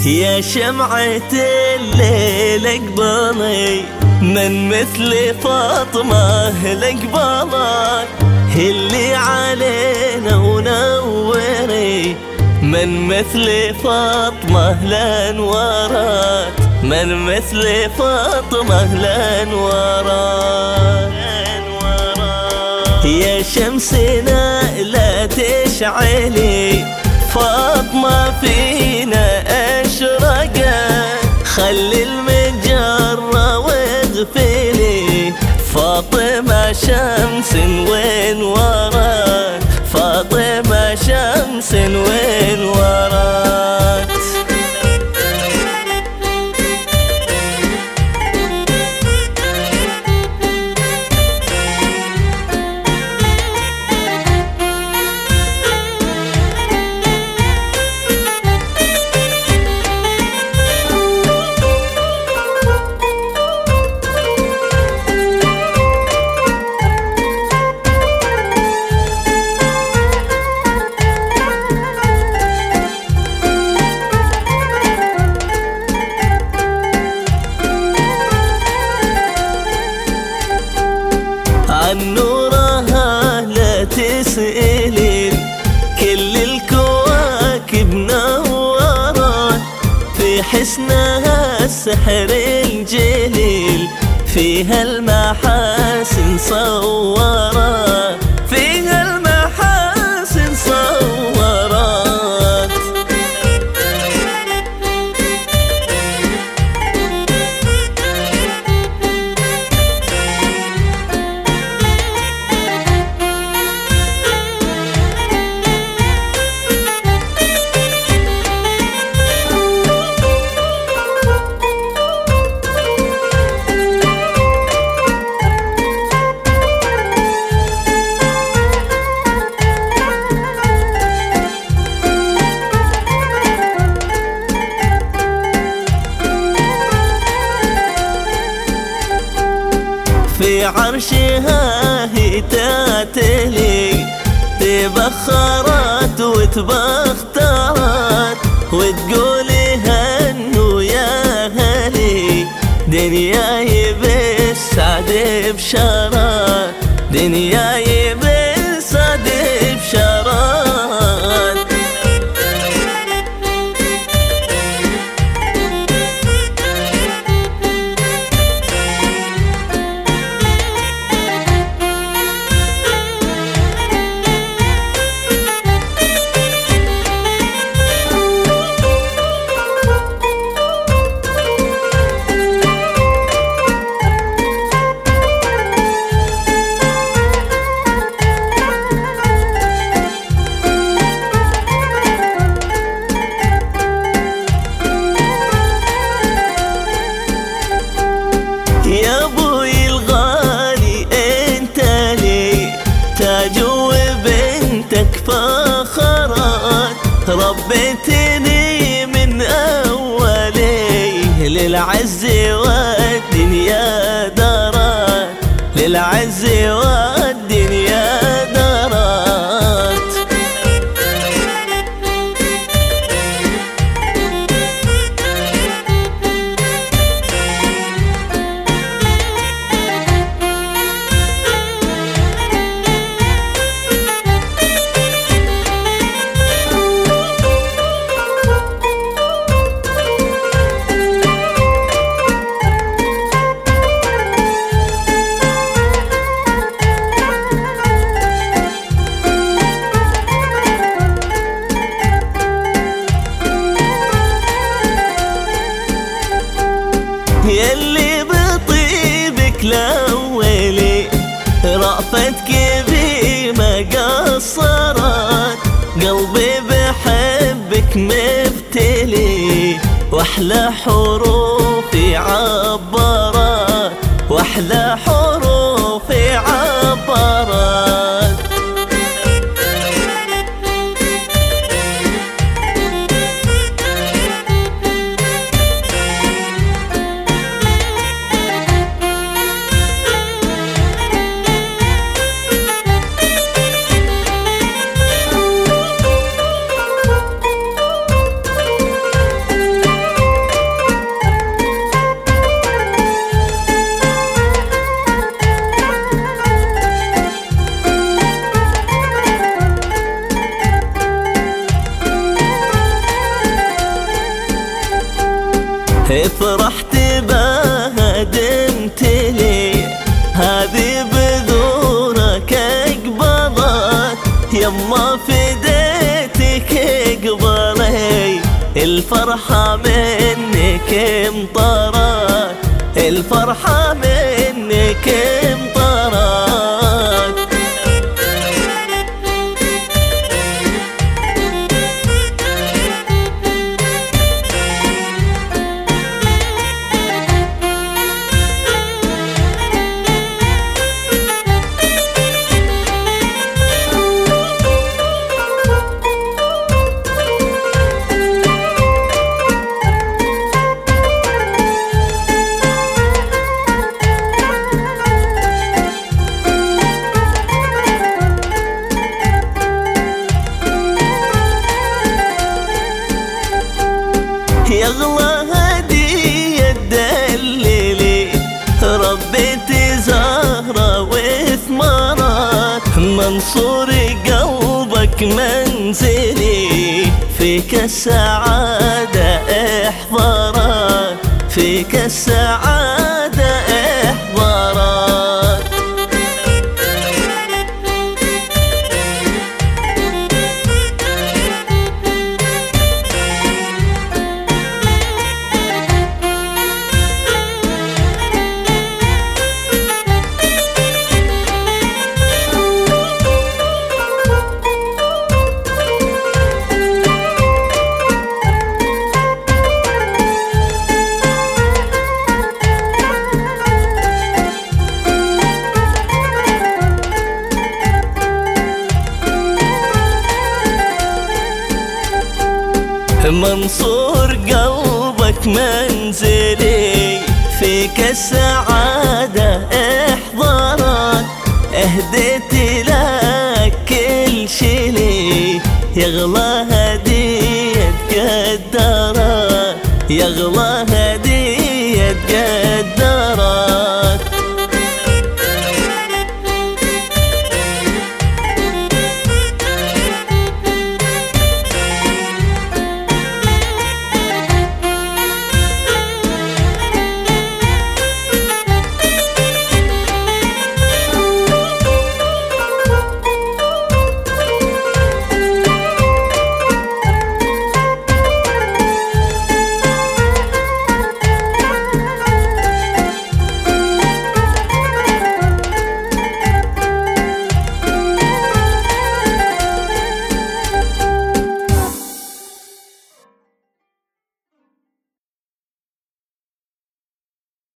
يا شمعة الليل اقبلي، من مثل فاطمة لقبلك، اللي علينا ونوري، من مثل فاطمة لانوارات، من مثل فاطمة لانوارات. يا شمسنا لا تشعلي، فاطمة فينا اشرقت، خلي المجرة واغفلي، فاطمة شمس وين وراك، فاطمة شمس وين وراك. عن نورها لا تسألين، كل الكواكب نورت، في حسنها السحر الجليل، فيها المحاسن صورت، فيها المحاسن صورت. في عرشها هي تاتلي، تبخرت وتبخترت، وتقولي هنو يا هلي، دنياي بالسعد بشرات، دنياي بالسعد بشرات. فرحت بهدمت لي هذه بذورك اقبلت يما فديتك اقبلي الفرحة منك امطرت الفرحة منك امطرت يغلى هدية تدللي ربيتي زهرة وثمرات منصور قلبك منزلي فيك السعادة احضرت فيك السعادة احضرت منصور قلبك منزلي فيك السعادة احضرت اهديت لك كل شي لي يغلى هدية قدرت يغلى